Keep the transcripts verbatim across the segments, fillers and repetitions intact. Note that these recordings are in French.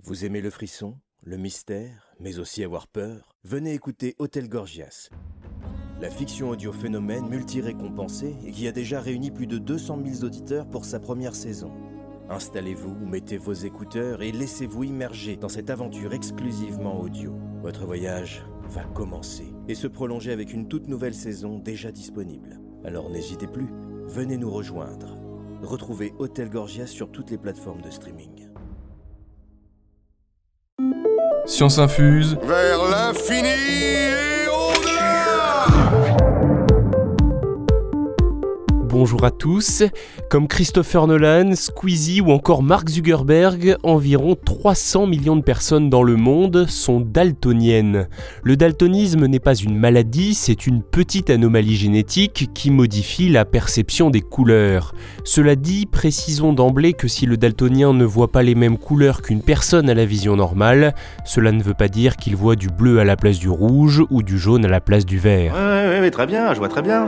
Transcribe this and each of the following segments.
Vous aimez le frisson, le mystère, mais aussi avoir peur? Venez écouter Hôtel Gorgias, la fiction audio phénomène multi-récompensée et qui a déjà réuni plus de deux cent mille auditeurs pour sa première saison. Installez-vous, mettez vos écouteurs et laissez-vous immerger dans cette aventure exclusivement audio. Votre voyage va commencer et se prolonger avec une toute nouvelle saison déjà disponible. Alors n'hésitez plus, venez nous rejoindre. Retrouvez Hôtel Gorgias sur toutes les plateformes de streaming. Science infuse. Vers l'infini et au-delà. Bonjour à tous. Comme Christopher Nolan, Squeezie ou encore Mark Zuckerberg, environ trois cents millions de personnes dans le monde sont daltoniennes. Le daltonisme n'est pas une maladie, c'est une petite anomalie génétique qui modifie la perception des couleurs. Cela dit, précisons d'emblée que si le daltonien ne voit pas les mêmes couleurs qu'une personne à la vision normale, cela ne veut pas dire qu'il voit du bleu à la place du rouge ou du jaune à la place du vert. Ouais, ouais, ouais, très bien, je vois très bien.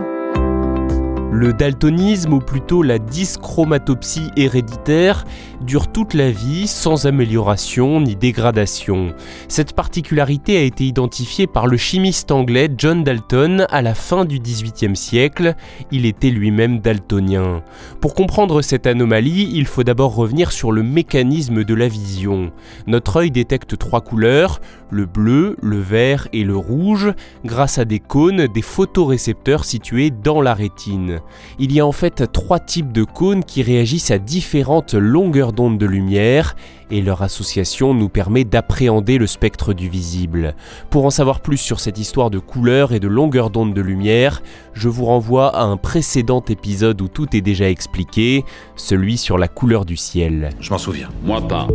Le daltonisme, ou plutôt la dyschromatopsie héréditaire, dure toute la vie sans amélioration ni dégradation. Cette particularité a été identifiée par le chimiste anglais John Dalton à la fin du dix-huitième siècle. Il était lui-même daltonien. Pour comprendre cette anomalie, il faut d'abord revenir sur le mécanisme de la vision. Notre œil détecte trois couleurs, le bleu, le vert et le rouge, grâce à des cônes, des photorécepteurs situés dans la rétine. Il y a en fait trois types de cônes qui réagissent à différentes longueurs d'onde de lumière et leur association nous permet d'appréhender le spectre du visible. Pour en savoir plus sur cette histoire de couleurs et de longueur d'onde de lumière, je vous renvoie à un précédent épisode où tout est déjà expliqué, celui sur la couleur du ciel. Je m'en souviens. Moi pas.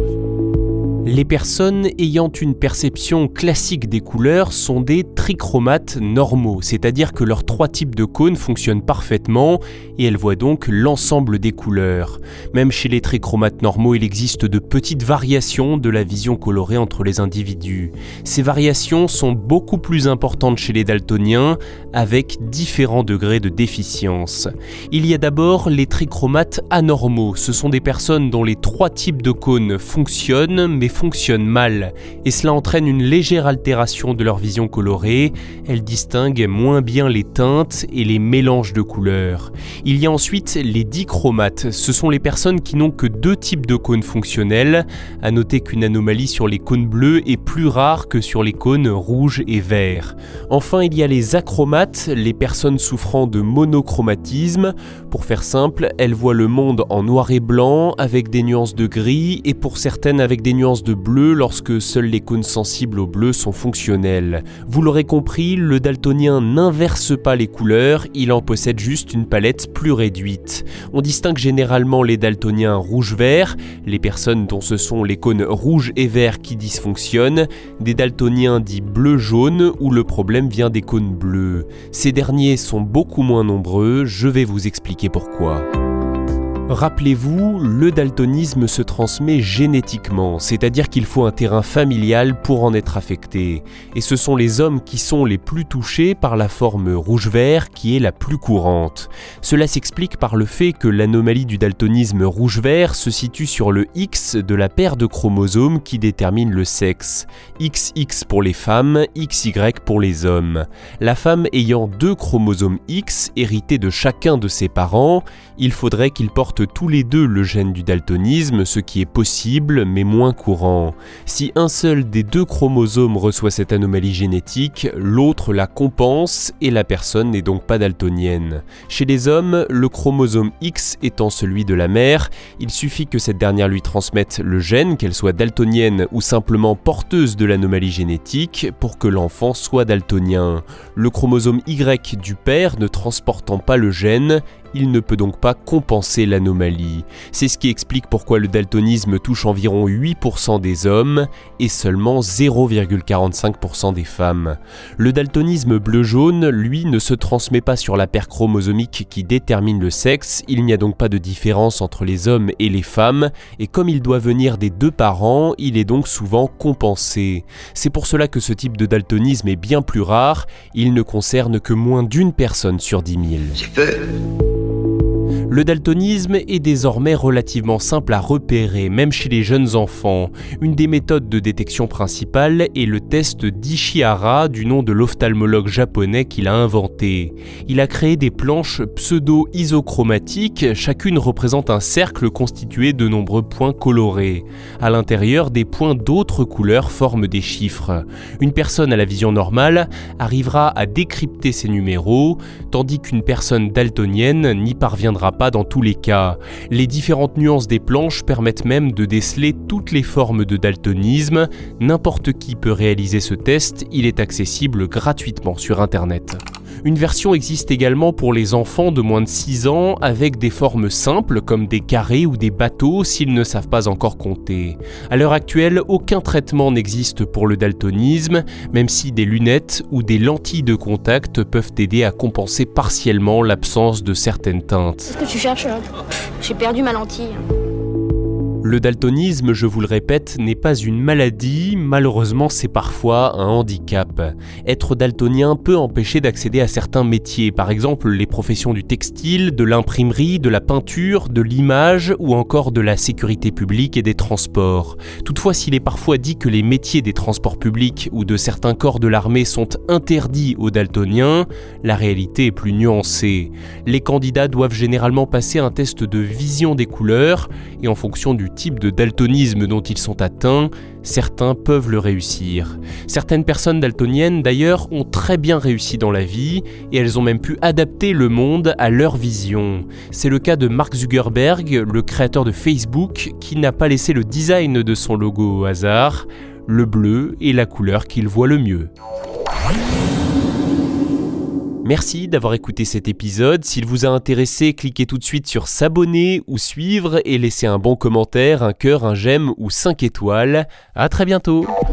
Les personnes ayant une perception classique des couleurs sont des trichromates normaux, c'est-à-dire que leurs trois types de cônes fonctionnent parfaitement et elles voient donc l'ensemble des couleurs. Même chez les trichromates normaux, il existe de petites variations de la vision colorée entre les individus. Ces variations sont beaucoup plus importantes chez les daltoniens, avec différents degrés de déficience. Il y a d'abord les trichromates anormaux. Ce sont des personnes dont les trois types de cônes fonctionnent, mais fonctionnent mal, et cela entraîne une légère altération de leur vision colorée. Elles distinguent moins bien les teintes et les mélanges de couleurs. Il y a ensuite les dichromates. Ce sont les personnes qui n'ont que deux types de cônes fonctionnels. À noter qu'une anomalie sur les cônes bleus est plus rare que sur les cônes rouges et verts. Enfin, il y a les achromates, les personnes souffrant de monochromatisme. Pour faire simple, elles voient le monde en noir et blanc avec des nuances de gris et pour certaines avec des nuances de bleu lorsque seuls les cônes sensibles au bleu sont fonctionnels. Vous l'aurez compris, le daltonien n'inverse pas les couleurs, il en possède juste une palette plus réduite. On distingue généralement les daltoniens rouge-vert, les personnes dont ce sont les cônes rouges et verts qui dysfonctionnent, des daltoniens dits bleu-jaune où le problème vient des cônes bleus. Ces derniers sont beaucoup moins nombreux, je vais vous expliquer pourquoi. Rappelez-vous, le daltonisme se transmet génétiquement, c'est-à-dire qu'il faut un terrain familial pour en être affecté. Et ce sont les hommes qui sont les plus touchés par la forme rouge-vert qui est la plus courante. Cela s'explique par le fait que l'anomalie du daltonisme rouge-vert se situe sur le X de la paire de chromosomes qui détermine le sexe. X X pour les femmes, X Y pour les hommes. La femme ayant deux chromosomes X hérités de chacun de ses parents, il faudrait qu'ils portent tous les deux le gène du daltonisme, ce qui est possible mais moins courant. Si un seul des deux chromosomes reçoit cette anomalie génétique, l'autre la compense et la personne n'est donc pas daltonienne. Chez les hommes, le chromosome X étant celui de la mère, il suffit que cette dernière lui transmette le gène, qu'elle soit daltonienne ou simplement porteuse de l'anomalie génétique, pour que l'enfant soit daltonien. Le chromosome Y du père ne transportant pas le gène, il ne peut donc pas compenser l'anomalie. C'est ce qui explique pourquoi le daltonisme touche environ huit pour cent des hommes et seulement zéro virgule quarante-cinq pour cent des femmes. Le daltonisme bleu-jaune, lui, ne se transmet pas sur la paire chromosomique qui détermine le sexe, il n'y a donc pas de différence entre les hommes et les femmes, et comme il doit venir des deux parents, il est donc souvent compensé. C'est pour cela que ce type de daltonisme est bien plus rare, il ne concerne que moins d'une personne sur dix mille. C'est fait. Le daltonisme est désormais relativement simple à repérer, même chez les jeunes enfants. Une des méthodes de détection principale est le test d'Ishihara, du nom de l'ophtalmologue japonais qui l'a inventé. Il a créé des planches pseudo-isochromatiques, chacune représente un cercle constitué de nombreux points colorés. À l'intérieur, des points d'autres couleurs forment des chiffres. Une personne à la vision normale arrivera à décrypter ces numéros, tandis qu'une personne daltonienne n'y parviendra pas dans tous les cas. Les différentes nuances des planches permettent même de déceler toutes les formes de daltonisme. N'importe qui peut réaliser ce test, il est accessible gratuitement sur Internet. Une version existe également pour les enfants de moins de six ans avec des formes simples comme des carrés ou des bateaux s'ils ne savent pas encore compter. À l'heure actuelle, aucun traitement n'existe pour le daltonisme, même si des lunettes ou des lentilles de contact peuvent aider à compenser partiellement l'absence de certaines teintes. Qu'est-ce que tu cherches là ? J'ai perdu ma lentille. Le daltonisme, je vous le répète, n'est pas une maladie, malheureusement c'est parfois un handicap. Être daltonien peut empêcher d'accéder à certains métiers, par exemple les professions du textile, de l'imprimerie, de la peinture, de l'image ou encore de la sécurité publique et des transports. Toutefois, s'il est parfois dit que les métiers des transports publics ou de certains corps de l'armée sont interdits aux daltoniens, la réalité est plus nuancée. Les candidats doivent généralement passer un test de vision des couleurs et en fonction du type de daltonisme dont ils sont atteints, certains peuvent le réussir. Certaines personnes daltoniennes d'ailleurs ont très bien réussi dans la vie et elles ont même pu adapter le monde à leur vision. C'est le cas de Mark Zuckerberg, le créateur de Facebook, qui n'a pas laissé le design de son logo au hasard. Le bleu est la couleur qu'il voit le mieux. Merci d'avoir écouté cet épisode. S'il vous a intéressé, cliquez tout de suite sur s'abonner ou suivre et laissez un bon commentaire, un cœur, un j'aime ou cinq étoiles. À très bientôt.